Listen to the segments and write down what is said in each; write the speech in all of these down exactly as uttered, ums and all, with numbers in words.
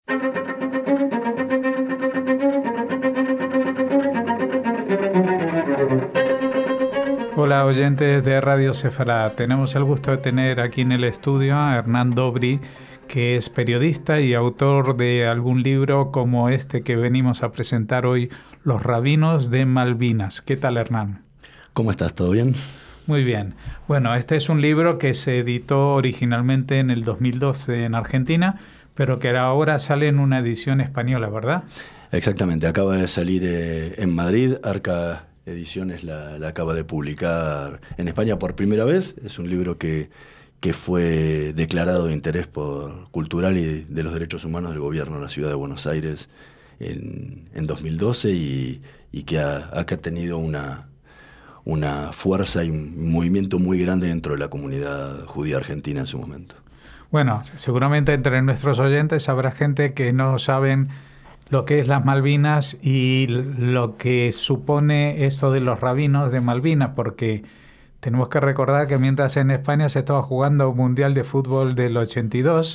Hola oyentes de Radio Sefará, tenemos el gusto de tener aquí en el estudio a Hernán Dobry, que es periodista y autor de algún libro como este que venimos a presentar hoy, Los Rabinos de Malvinas. ¿Qué tal, Hernán? ¿Cómo estás? ¿Todo bien? Muy bien. Bueno, este es un libro que se editó originalmente en el dos mil doce en Argentina, pero que ahora sale en una edición española, ¿verdad? Exactamente, acaba de salir eh, en Madrid, Arca Ediciones la, la acaba de publicar en España por primera vez. Es un libro que, que fue declarado de interés por, cultural y de los derechos humanos del gobierno de la ciudad de Buenos Aires en, en dos mil doce y, y que ha, ha tenido una, una fuerza y un movimiento muy grande dentro de la comunidad judía argentina en su momento. Bueno, seguramente entre nuestros oyentes habrá gente que no saben lo que es las Malvinas y lo que supone esto de los rabinos de Malvinas, porque tenemos que recordar que mientras en España se estaba jugando un Mundial de Fútbol del ochenta y dos,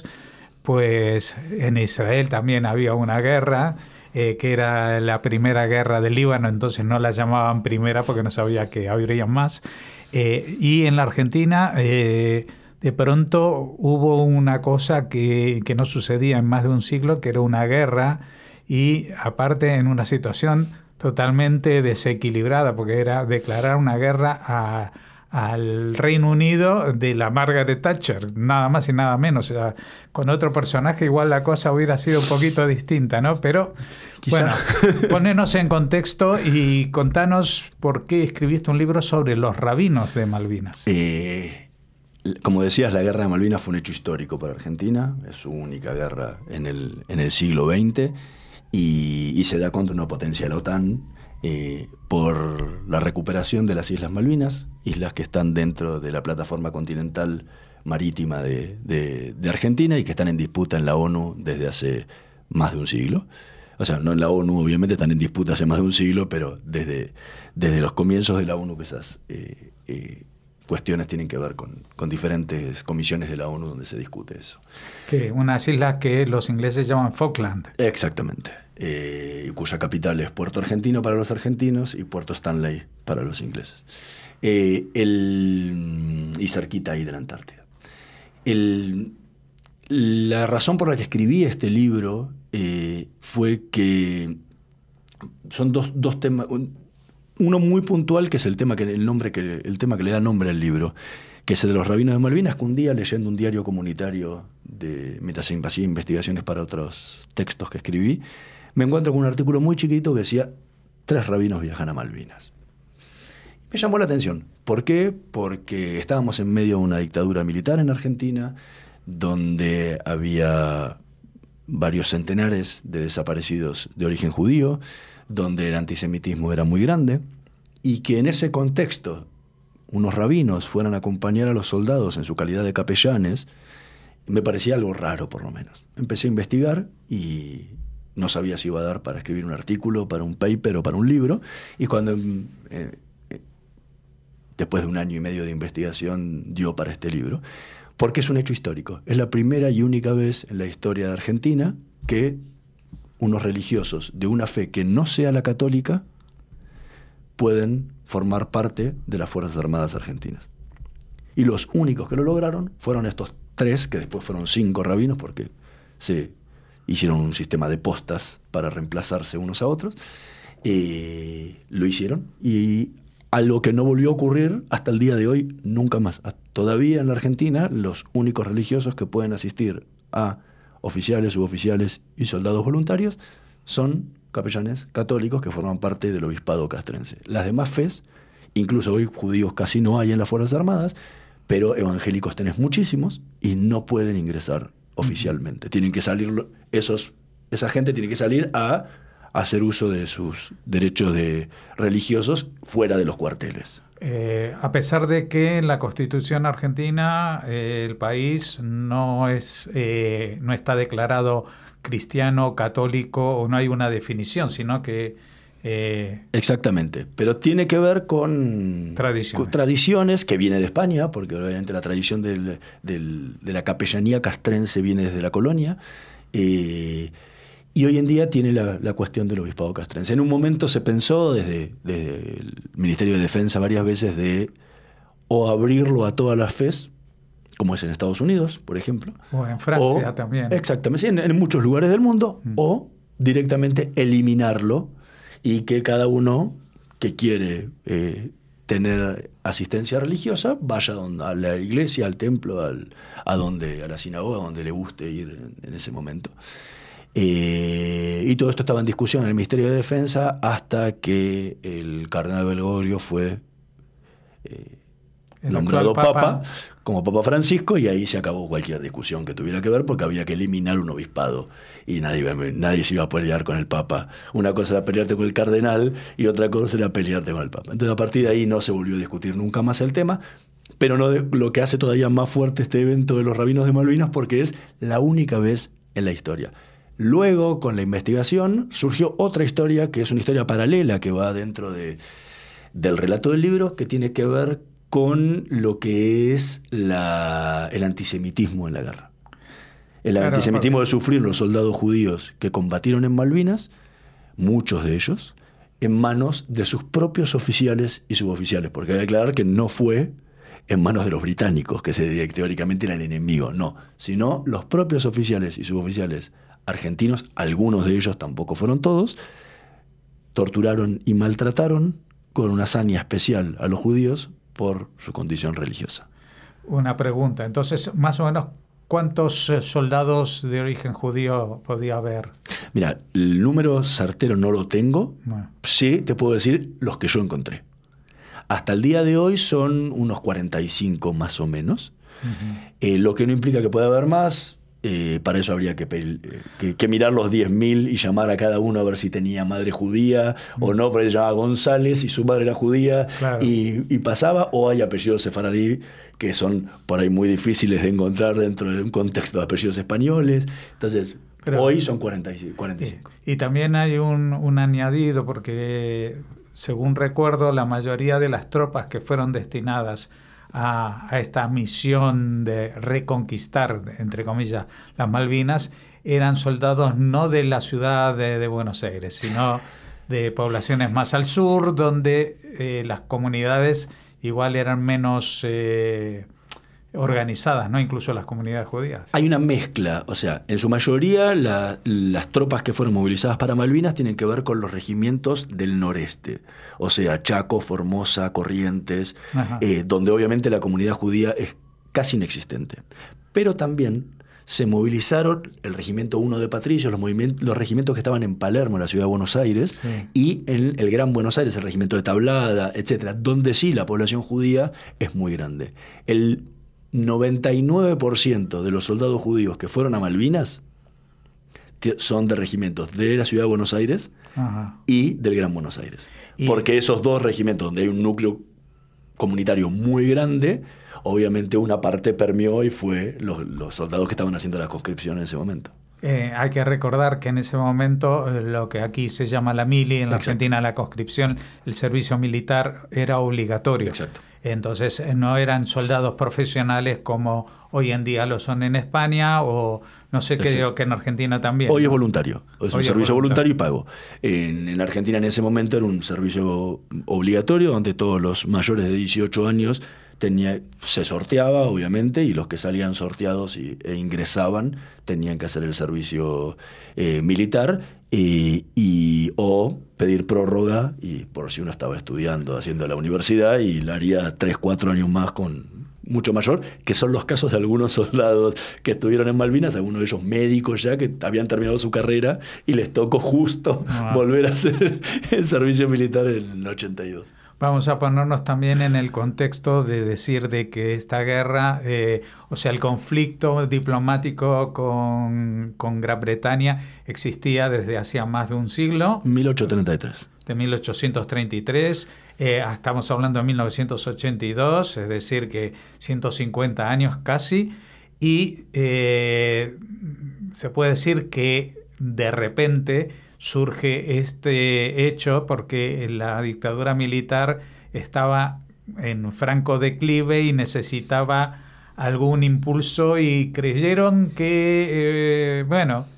pues en Israel también había una guerra, eh, que era la primera guerra del Líbano, entonces no la llamaban primera porque no sabía que habría más. Eh, y en la Argentina, eh, de pronto hubo una cosa que, que no sucedía en más de un siglo, que era una guerra, y aparte en una situación totalmente desequilibrada, porque era declarar una guerra a, al Reino Unido de la Margaret Thatcher, nada más y nada menos. O sea, con otro personaje igual la cosa hubiera sido un poquito distinta, ¿no? Pero Quizá. Bueno, ponenos en contexto y contanos por qué escribiste un libro sobre los rabinos de Malvinas. Eh, como decías, la guerra de Malvinas fue un hecho histórico para Argentina, es su única guerra en el, en el siglo veinte. Y, y se da contra una potencia de la OTAN eh, por la recuperación de las Islas Malvinas, islas que están dentro de la plataforma continental marítima de, de, de Argentina y que están en disputa en la ONU desde hace más de un siglo. O sea, no en la ONU, obviamente están en disputa hace más de un siglo, pero desde, desde los comienzos de la ONU que esas eh, eh, cuestiones tienen que ver con, con diferentes comisiones de la ONU donde se discute eso. Que unas islas que los ingleses llaman Falkland. Exactamente. Eh, cuya capital es Puerto Argentino para los argentinos y Puerto Stanley para los ingleses. Eh, el, y cerquita ahí de la Antártida. El, la razón por la que escribí este libro eh, fue que son dos, dos temas. Uno muy puntual, que es el tema que, el nombre que, el tema que le da nombre al libro, que es el de los rabinos de Malvinas, que un día, leyendo un diario comunitario, de, mientras hacía investigaciones para otros textos que escribí, me encuentro con un artículo muy chiquito que decía, tres rabinos viajan a Malvinas. Me llamó la atención. ¿Por qué? Porque estábamos en medio de una dictadura militar en Argentina, donde había varios centenares de desaparecidos de origen judío, donde el antisemitismo era muy grande, y que en ese contexto unos rabinos fueran a acompañar a los soldados en su calidad de capellanes, me parecía algo raro, por lo menos. Empecé a investigar y no sabía si iba a dar para escribir un artículo, para un paper o para un libro, y cuando eh, eh, después de un año y medio de investigación dio para este libro, porque es un hecho histórico. Es la primera y única vez en la historia de Argentina que unos religiosos de una fe que no sea la católica pueden formar parte de las Fuerzas Armadas Argentinas. Y los únicos que lo lograron fueron estos tres, que después fueron cinco rabinos, porque se hicieron un sistema de postas para reemplazarse unos a otros. Eh, lo hicieron, y algo que no volvió a ocurrir hasta el día de hoy, nunca más. Todavía en la Argentina, los únicos religiosos que pueden asistir a oficiales, suboficiales y soldados voluntarios son capellanes católicos que forman parte del obispado castrense. Las demás fes, incluso hoy judíos casi no hay en las Fuerzas Armadas, pero evangélicos tenés muchísimos y no pueden ingresar oficialmente. Tienen que salir, esos, esa gente tiene que salir a, a hacer uso de sus derechos de religiosos fuera de los cuarteles. Eh, a pesar de que en la Constitución argentina eh, el país no es eh, no está declarado cristiano, católico, o no hay una definición, sino que... Eh, Exactamente, pero tiene que ver con tradiciones. con tradiciones que viene de España, porque obviamente la tradición del, del, de la capellanía castrense viene desde la colonia, Eh, y hoy en día tiene la, la cuestión del obispado castrense. En un momento se pensó desde, desde el Ministerio de Defensa varias veces de o abrirlo a todas las fes, como es en Estados Unidos, por ejemplo. O en Francia o, también. Exactamente, sí, en, en muchos lugares del mundo, mm. o directamente eliminarlo y que cada uno que quiere eh, tener asistencia religiosa vaya a la iglesia, al templo, al, a, donde, a la sinagoga, donde le guste ir en, en ese momento. Eh, y todo esto estaba en discusión en el Ministerio de Defensa hasta que el cardenal Bergoglio fue eh, nombrado papa, papa como Papa Francisco, y ahí se acabó cualquier discusión que tuviera que ver, porque había que eliminar un obispado y nadie, nadie se iba a pelear con el Papa. Una cosa era pelearte con el cardenal y otra cosa era pelearte con el Papa. Entonces a partir de ahí no se volvió a discutir nunca más el tema, pero no de, lo que hace todavía más fuerte este evento de los rabinos de Malvinas, porque es la única vez en la historia. Luego, con la investigación, surgió otra historia que es una historia paralela que va dentro de, del relato del libro, que tiene que ver con lo que es la, el antisemitismo en la guerra. El claro, antisemitismo porque... de sufrir los soldados judíos que combatieron en Malvinas, muchos de ellos, en manos de sus propios oficiales y suboficiales, porque hay que aclarar que no fue en manos de los británicos, que se, teóricamente era el enemigo, no, sino los propios oficiales y suboficiales argentinos, algunos de ellos, tampoco fueron todos, torturaron y maltrataron con una hazaña especial a los judíos por su condición religiosa. Una pregunta, entonces, más o menos, ¿cuántos soldados de origen judío podía haber? Mira, el número certero no lo tengo, bueno. Sí te puedo decir los que yo encontré. Hasta el día de hoy son unos cuarenta y cinco más o menos, uh-huh. eh, lo que no implica que pueda haber más. Eh, para eso habría que, que, que mirar los diez mil y llamar a cada uno a ver si tenía madre judía mm. o no, pero él llamaba González y su madre era judía, claro. y, y pasaba, o hay apellidos sefaradí que son por ahí muy difíciles de encontrar dentro de un contexto de apellidos españoles. Entonces, pero, hoy son cuarenta y cinco. Y, y también hay un, un añadido, porque según recuerdo, la mayoría de las tropas que fueron destinadas A, a esta misión de reconquistar, entre comillas, las Malvinas, eran soldados no de la ciudad de, de Buenos Aires, sino de poblaciones más al sur, donde eh, las comunidades igual eran menos eh, organizadas, ¿no? Incluso las comunidades judías. Hay una mezcla, o sea, en su mayoría la, las tropas que fueron movilizadas para Malvinas tienen que ver con los regimientos del noreste, o sea, Chaco, Formosa, Corrientes, eh, donde obviamente la comunidad judía es casi inexistente. Pero también se movilizaron el Regimiento uno de Patricios, los, los regimientos que estaban en Palermo, en la ciudad de Buenos Aires, sí. y en el Gran Buenos Aires, el Regimiento de Tablada, etcétera, donde sí la población judía es muy grande. El noventa y nueve por ciento de los soldados judíos que fueron a Malvinas son de regimientos de la ciudad de Buenos Aires, ajá. y del Gran Buenos Aires. Y... porque esos dos regimientos, donde hay un núcleo comunitario muy grande, obviamente una parte permeó y fue los, los soldados que estaban haciendo la conscripción en ese momento. Eh, hay que recordar que en ese momento eh, lo que aquí se llama la mili, en la Exacto. Argentina la conscripción, el servicio militar era obligatorio. Exacto. Entonces no eran soldados profesionales como hoy en día lo son en España, o no sé, creo que en Argentina también. Hoy ¿no? es voluntario, es hoy un es servicio voluntario. voluntario y pago. En, en Argentina en ese momento era un servicio obligatorio donde todos los mayores de dieciocho años tenía, se sorteaba, obviamente, y los que salían sorteados y, e ingresaban tenían que hacer el servicio eh, militar y, y o pedir prórroga, y por si uno estaba estudiando, haciendo la universidad, y la haría tres, cuatro años más con mucho mayor, que son los casos de algunos soldados que estuvieron en Malvinas, algunos de ellos médicos ya, que habían terminado su carrera y les tocó justo ah. volver a hacer el servicio militar en el ochenta y dos. Vamos a ponernos también en el contexto de decir de que esta guerra, eh, o sea, el conflicto diplomático con, con Gran Bretaña existía desde hacía más de un siglo. mil ochocientos treinta y tres. De mil ochocientos treinta y tres, eh, estamos hablando de mil novecientos ochenta y dos, es decir, que ciento cincuenta años casi, y eh, se puede decir que de repente surge este hecho porque la dictadura militar estaba en franco declive y necesitaba algún impulso, y creyeron que, eh, bueno,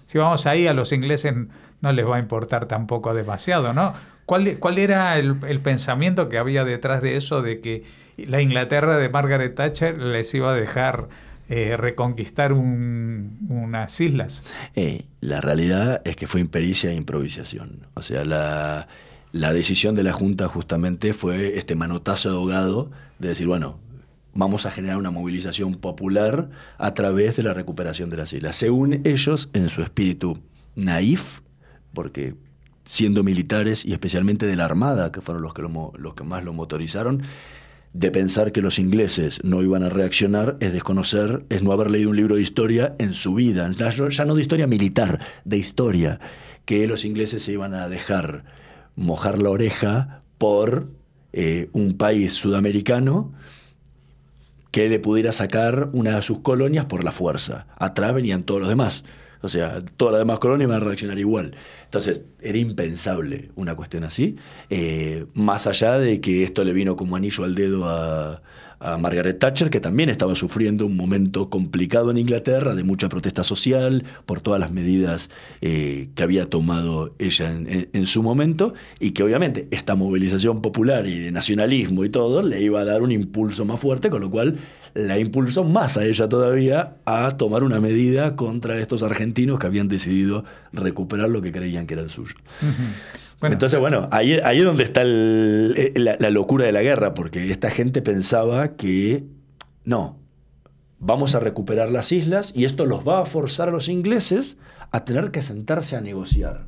si vamos ahí, a los ingleses no les va a importar tampoco demasiado, ¿no? ¿Cuál, cuál era el, el pensamiento que había detrás de eso, de que la Inglaterra de Margaret Thatcher les iba a dejar eh, reconquistar un, unas islas? Eh, la realidad es que fue impericia e improvisación. O sea, la, la decisión de la Junta justamente fue este manotazo de ahogado de decir, bueno, vamos a generar una movilización popular a través de la recuperación de las islas. Según ellos, en su espíritu naif, porque siendo militares y especialmente de la Armada, que fueron los que, lo, los que más lo motorizaron, de pensar que los ingleses no iban a reaccionar es desconocer, es no haber leído un libro de historia en su vida, ya no de historia militar, de historia, que los ingleses se iban a dejar mojar la oreja por eh, un país sudamericano que le pudiera sacar una de sus colonias por la fuerza. Atrás venían todos los demás. O sea, todas las demás colonias van a reaccionar igual. Entonces, era impensable una cuestión así. Eh, más allá de que esto le vino como anillo al dedo a, a Margaret Thatcher, que también estaba sufriendo un momento complicado en Inglaterra, de mucha protesta social, por todas las medidas eh, que había tomado ella en, en, en su momento, y que obviamente esta movilización popular y de nacionalismo y todo le iba a dar un impulso más fuerte, con lo cual la impulsó más a ella todavía a tomar una medida contra estos argentinos que habían decidido recuperar lo que creían que era el suyo. Uh-huh. Bueno, entonces, bueno, ahí, ahí es donde está el, la, la locura de la guerra, porque esta gente pensaba que no, vamos a recuperar las islas y esto los va a forzar a los ingleses a tener que sentarse a negociar.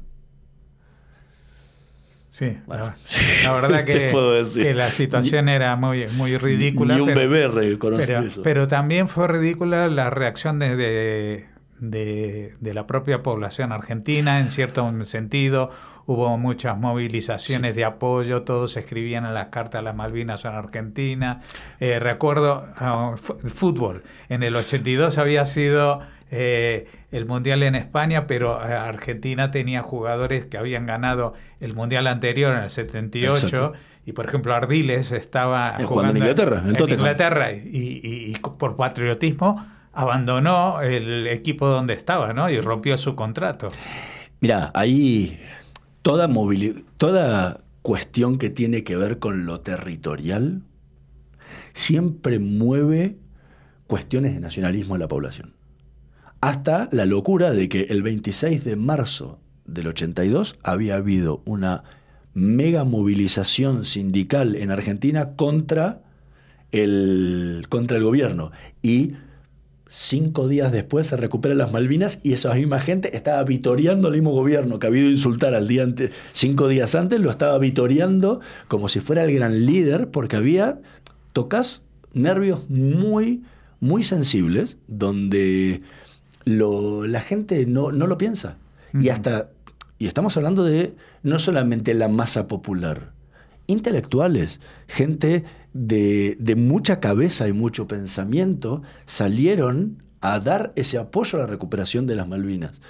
Sí, bueno, la verdad que, que la situación ni, era muy, muy ridícula. Ni un pero, bebé reconoce pero, eso. Pero también fue ridícula la reacción de, de, de, de la propia población argentina, en cierto sentido. Hubo muchas movilizaciones sí. de apoyo, todos escribían en las cartas las Malvinas son Argentina. Eh, recuerdo, uh, f- fútbol, en el ochenta y dos había sido... Eh, el Mundial en España, pero eh, Argentina tenía jugadores que habían ganado el Mundial anterior en el setenta y ocho. Exacto. Y por ejemplo Ardiles estaba jugando, jugando en Inglaterra, en, en Inglaterra y, y, y por patriotismo abandonó el equipo donde estaba, ¿no? Y rompió su contrato. Mira, ahí toda movili- toda cuestión que tiene que ver con lo territorial siempre mueve cuestiones de nacionalismo en la población. Hasta la locura de que el veintiséis de marzo del ochenta y dos había habido una mega movilización sindical en Argentina contra el, contra el gobierno. Y cinco días después se recuperan las Malvinas y esa misma gente estaba vitoreando al mismo gobierno que había ido a insultar al día antes, cinco días antes, lo estaba vitoreando como si fuera el gran líder, porque había, tocas nervios muy, muy sensibles, donde... Lo, la gente no, no lo piensa. Uh-huh. Y hasta y estamos hablando de no solamente la masa popular, intelectuales, gente de, de mucha cabeza y mucho pensamiento salieron a dar ese apoyo a la recuperación de las Malvinas.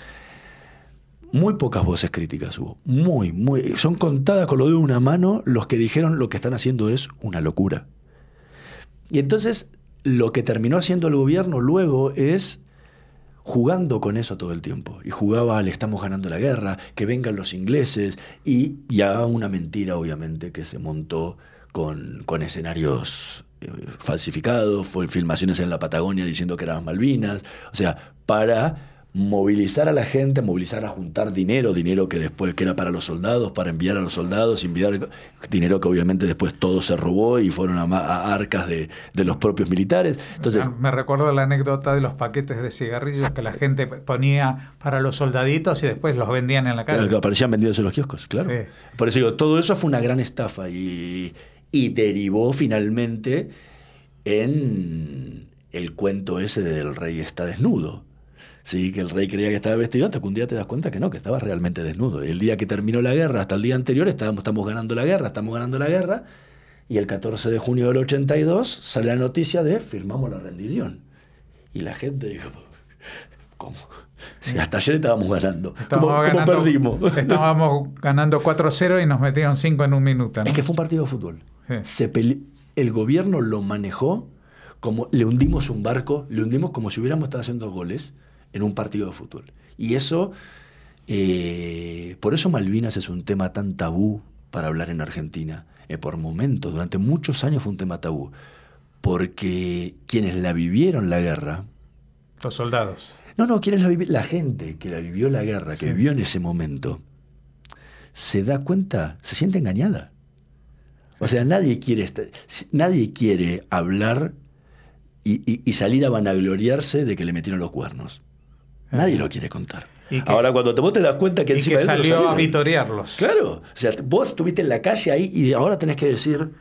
Muy pocas voces críticas hubo, muy, muy, son contadas con lo de una mano los que dijeron lo que están haciendo es una locura. Y entonces lo que terminó haciendo el gobierno luego es jugando con eso todo el tiempo. Y jugaba, le estamos ganando la guerra, que vengan los ingleses, y ya una mentira, obviamente, que se montó con, con escenarios eh, falsificados, fue filmaciones en la Patagonia diciendo que eran Malvinas, o sea, para movilizar a la gente, movilizar a juntar dinero, dinero que después que era para los soldados, para enviar a los soldados, enviar dinero que obviamente después todo se robó y fueron a, a arcas de, de los propios militares. Entonces, me recuerdo la anécdota de los paquetes de cigarrillos que la gente ponía para los soldaditos y después los vendían en la calle. Que aparecían vendidos en los kioscos, claro. Sí. Por eso digo, todo eso fue una gran estafa y, y derivó finalmente en el cuento ese del rey está desnudo. Sí, que el rey creía que estaba vestido, hasta que un día te das cuenta que no, que estaba realmente desnudo. El día que terminó la guerra, hasta el día anterior, estábamos, estamos ganando la guerra, estamos ganando la guerra, y el catorce de junio del ochenta y dos sale la noticia de firmamos la rendición. Y la gente dijo, ¿cómo? Sí, hasta ayer estábamos ganando. Estábamos ¿Cómo, ganando, ¿Cómo perdimos? Estábamos ganando cuatro cero y nos metieron cinco en un minuto, ¿no? Es que fue un partido de fútbol. Sí. Se pele... El gobierno lo manejó como le hundimos un barco, le hundimos como si hubiéramos estado haciendo goles en un partido de fútbol. Y eso, eh, por eso Malvinas es un tema tan tabú para hablar en Argentina. Eh, por momentos, durante muchos años fue un tema tabú. Porque quienes la vivieron la guerra... Los soldados. No, no, quienes la vivieron, la gente que la vivió la guerra, que sí. vivió en ese momento, se da cuenta, se siente engañada. O sea, nadie quiere, estar, nadie quiere hablar y, y, y salir a vanagloriarse de que le metieron los cuernos. Nadie lo quiere contar. Que, Ahora, cuando te, vos te das cuenta que encima y que de eso salió salió, a vitorearlos. Claro. O sea, vos estuviste en la calle ahí y ahora tenés que decir,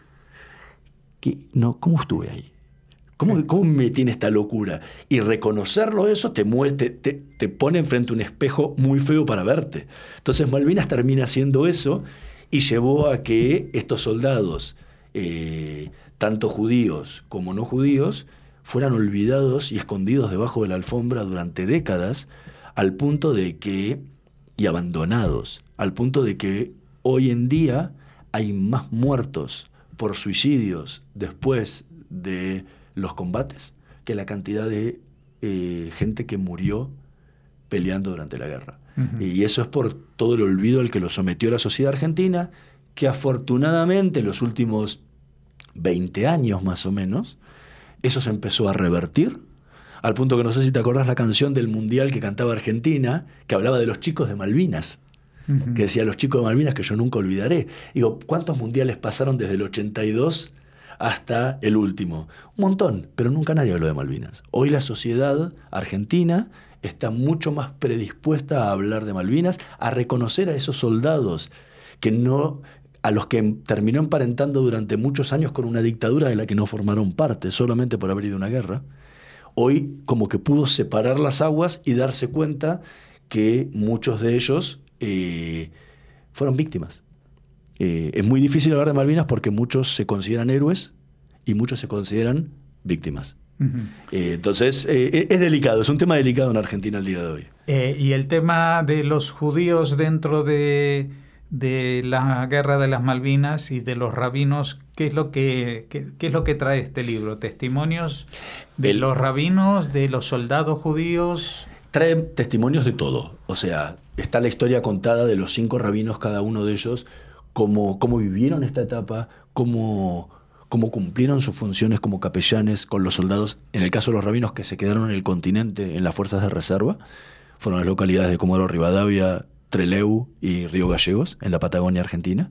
que, no, ¿cómo estuve ahí? ¿Cómo, sí. ¿Cómo me tiene esta locura? Y reconocerlo eso te, te, te, te pone enfrente un espejo muy feo para verte. Entonces Malvinas termina haciendo eso y llevó a que estos soldados, eh, tanto judíos como no judíos, fueran olvidados y escondidos debajo de la alfombra durante décadas, al punto de que, y abandonados, al punto de que hoy en día hay más muertos por suicidios después de los combates que la cantidad de eh, gente que murió peleando durante la guerra. Uh-huh. Y eso es por todo el olvido al que lo sometió la sociedad argentina, que afortunadamente en los últimos veinte años más o menos, eso se empezó a revertir, al punto que no sé si te acordás la canción del Mundial que cantaba Argentina, que hablaba de los chicos de Malvinas, uh-huh. que decía los chicos de Malvinas que yo nunca olvidaré. Digo, ¿cuántos mundiales pasaron desde el ochenta y dos hasta el último? Un montón, pero nunca nadie habló de Malvinas. Hoy la sociedad argentina está mucho más predispuesta a hablar de Malvinas, a reconocer a esos soldados que no, a los que terminó emparentando durante muchos años con una dictadura de la que no formaron parte, solamente por haber ido a una guerra. Hoy como que pudo separar las aguas y darse cuenta que muchos de ellos eh, fueron víctimas. Eh, es muy difícil hablar de Malvinas porque muchos se consideran héroes y muchos se consideran víctimas. Uh-huh. Eh, entonces, eh, es delicado, es un tema delicado en Argentina el día de hoy. Eh, y el tema de los judíos dentro de, de la guerra de las Malvinas y de los rabinos, ¿qué es lo que, qué, qué es lo que trae este libro? ¿Testimonios de el, los rabinos, de los soldados judíos? Trae testimonios de todo. O sea, está la historia contada de los cinco rabinos, cada uno de ellos, cómo, cómo vivieron esta etapa, cómo... cómo cumplieron sus funciones como capellanes con los soldados, en el caso de los rabinos que se quedaron en el continente, en las fuerzas de reserva, fueron las localidades de Comodoro Rivadavia, Trelew y Río Gallegos, en la Patagonia Argentina,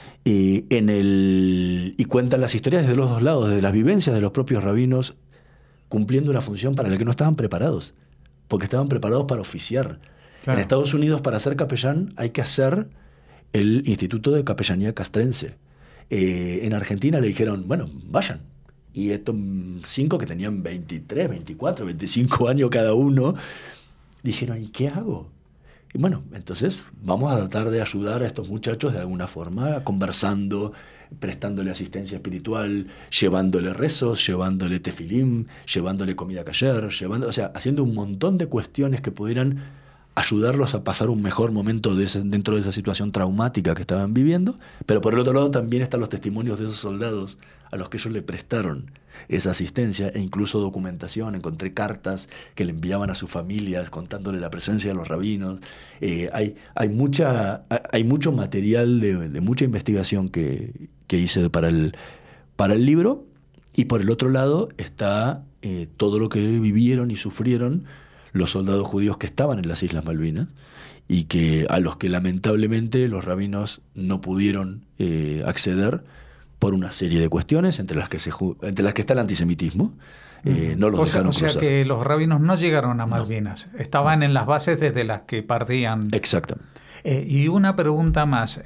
y, en el, y cuentan las historias desde los dos lados, desde las vivencias de los propios rabinos, cumpliendo una función para la que no estaban preparados, porque estaban preparados para oficiar. Claro. En Estados Unidos, para ser capellán, hay que hacer el Instituto de Capellanía Castrense. Eh, en Argentina le dijeron, bueno, vayan. Y estos cinco que tenían veintitrés, veinticuatro, veinticinco años cada uno, dijeron, ¿y qué hago? Y bueno, entonces vamos a tratar de ayudar a estos muchachos de alguna forma, conversando, prestándole asistencia espiritual, llevándole rezos, llevándole tefilim, llevándole comida kasher, llevando, o sea, haciendo un montón de cuestiones que pudieran ayudarlos a pasar un mejor momento de ese, dentro de esa situación traumática que estaban viviendo, pero por el otro lado también están los testimonios de esos soldados a los que ellos le prestaron esa asistencia e incluso documentación. Encontré cartas que le enviaban a sus familias contándole la presencia de los rabinos. Eh, hay, hay, mucha, hay mucho material de, de mucha investigación que, que hice para el, para el libro, y por el otro lado está eh, todo lo que vivieron y sufrieron los soldados judíos que estaban en las Islas Malvinas y que a los que lamentablemente los rabinos no pudieron eh, acceder por una serie de cuestiones, entre las que se entre las que está el antisemitismo. Eh, no los o sea, dejaron o sea cruzar. Que los rabinos no llegaron a Malvinas, no. estaban no. en las bases desde las que partían. Exactamente. Eh, y una pregunta más,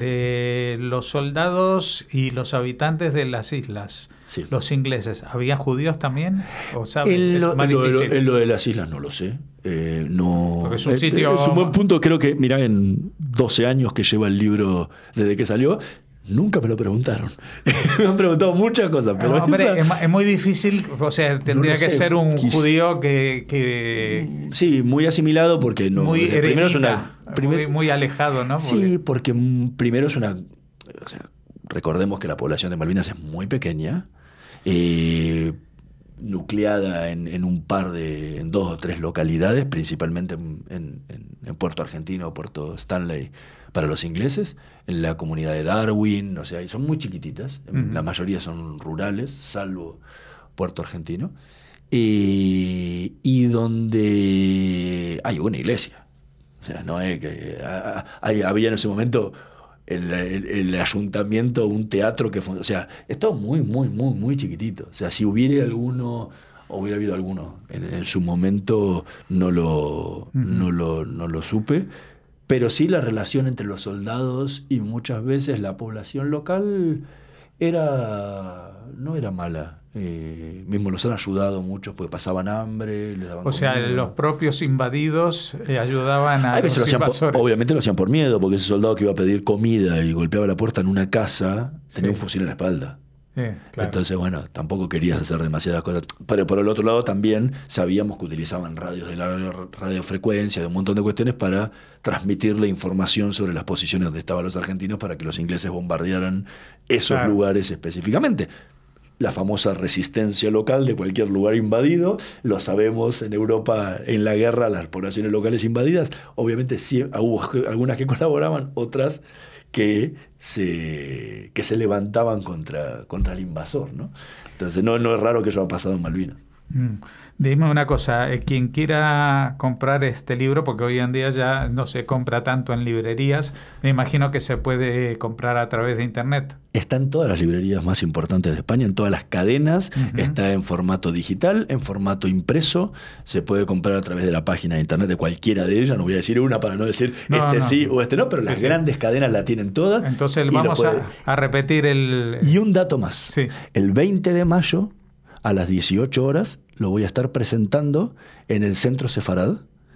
entre los soldados y los habitantes de las islas, sí. los ingleses, ¿había judíos también? ¿O sabes? En lo, en, lo, en lo de las islas no lo sé. Eh, no, Porque es un sitio... Es un buen punto, creo que, mirá, en doce años que lleva el libro desde que salió, nunca me lo preguntaron. Me han preguntado muchas cosas. Pero no, hombre, esa... es, es muy difícil, o sea, tendría no que sé, ser un quis... judío que, que... Sí, muy asimilado porque no... Muy eremita, primero es una, primer... muy, muy alejado, ¿no? Porque... Sí, porque primero es una... O sea, recordemos que la población de Malvinas es muy pequeña. Eh, nucleada en, en un par de, en dos o tres localidades, principalmente en, en, en Puerto Argentino, Puerto Stanley para los ingleses, en la comunidad de Darwin, o sea, son muy chiquititas, uh-huh. La mayoría son rurales, salvo Puerto Argentino, y, y donde hay una iglesia. O sea, no es que hay, había en ese momento el, el, el ayuntamiento, un teatro que fue, o sea, es todo muy, muy, muy, muy chiquitito. O sea, si hubiera alguno, hubiera habido alguno en, en su momento, no lo, uh-huh. no lo, no lo supe. Pero sí la relación entre los soldados y muchas veces la población local era no era mala. Eh, mismo los han ayudado muchos porque pasaban hambre, les daban o sea, comida. Los propios invadidos eh, ayudaban a, a veces los lo invasores. Por, obviamente lo hacían por miedo, porque ese soldado que iba a pedir comida y golpeaba la puerta en una casa tenía sí. un fusil en la espalda. Sí, claro. Entonces, bueno, tampoco querías hacer demasiadas cosas. Pero por el otro lado también sabíamos que utilizaban radios de la radiofrecuencia, de un montón de cuestiones para transmitirle información sobre las posiciones donde estaban los argentinos para que los ingleses bombardearan esos claro. lugares específicamente. La famosa resistencia local de cualquier lugar invadido, lo sabemos en Europa, en la guerra, las poblaciones locales invadidas, obviamente sí, hubo algunas que colaboraban, otras que se, que se levantaban contra, contra el invasor, ¿no? Entonces no, no es raro que eso haya pasado en Malvinas. Mm. Dime una cosa, eh, quien quiera comprar este libro, porque hoy en día ya no se compra tanto en librerías, me imagino que se puede comprar a través de internet. Está en todas las librerías más importantes de España, en todas las cadenas, uh-huh. Está en formato digital, en formato impreso, se puede comprar a través de la página de internet de cualquiera de ellas, no voy a decir una para no decir no, este no. sí o este no, pero sí, las sí. grandes cadenas la tienen todas. Entonces vamos puede... a, a repetir el... Y un dato más, sí. el veinte de mayo a las dieciocho horas lo voy a estar presentando en el Centro Sefarad.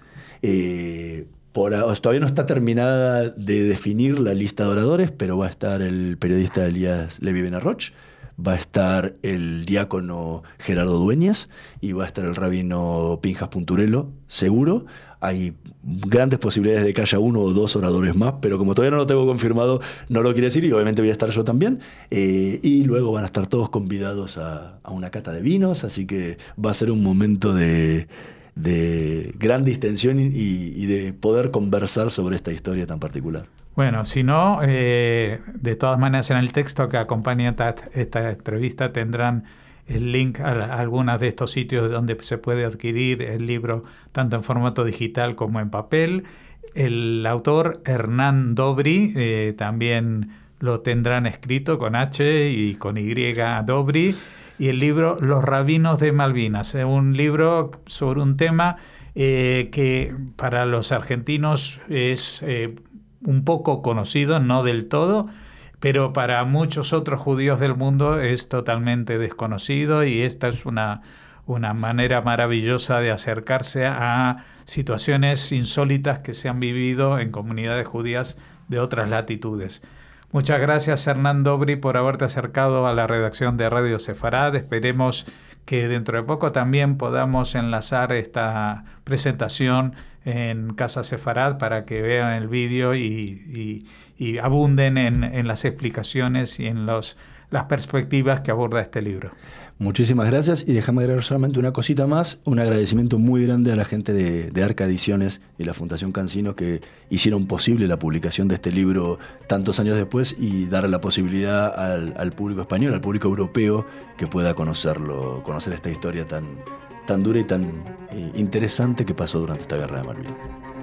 Eh, por, todavía no está terminada de definir la lista de oradores, pero va a estar el periodista Elías Levi Benarroch, va a estar el diácono Gerardo Dueñas y va a estar el rabino Pinjas Punturello, seguro. Hay grandes posibilidades de que haya uno o dos oradores más, pero como todavía no lo tengo confirmado, no lo quiere decir, y obviamente voy a estar yo también. Eh, y luego van a estar todos convidados a, a una cata de vinos, así que va a ser un momento de, de gran distensión y, y de poder conversar sobre esta historia tan particular. Bueno, si no, eh, de todas maneras en el texto que acompaña esta, esta entrevista tendrán el link a, a algunos de estos sitios donde se puede adquirir el libro tanto en formato digital como en papel. El autor Hernán Dobry eh, también lo tendrán escrito con H y con Y, Dobry, y el libro Los Rabinos de Malvinas, un libro sobre un tema eh, que para los argentinos es eh, un poco conocido, no del todo, pero para muchos otros judíos del mundo es totalmente desconocido, y esta es una, una manera maravillosa de acercarse a situaciones insólitas que se han vivido en comunidades judías de otras latitudes. Muchas gracias, Hernán Dobry, por haberte acercado a la redacción de Radio Sefarad. Esperemos que dentro de poco también podamos enlazar esta presentación en Casa Sefarad para que vean el vídeo y, y, y abunden en, en las explicaciones y en los, las perspectivas que aborda este libro. Muchísimas gracias, y déjame agregar solamente una cosita más, un agradecimiento muy grande a la gente de, de Arca Ediciones y la Fundación Cancino, que hicieron posible la publicación de este libro tantos años después y darle la posibilidad al, al público español, al público europeo, que pueda conocerlo, conocer esta historia tan, tan dura y tan eh, interesante que pasó durante esta guerra de Malvinas.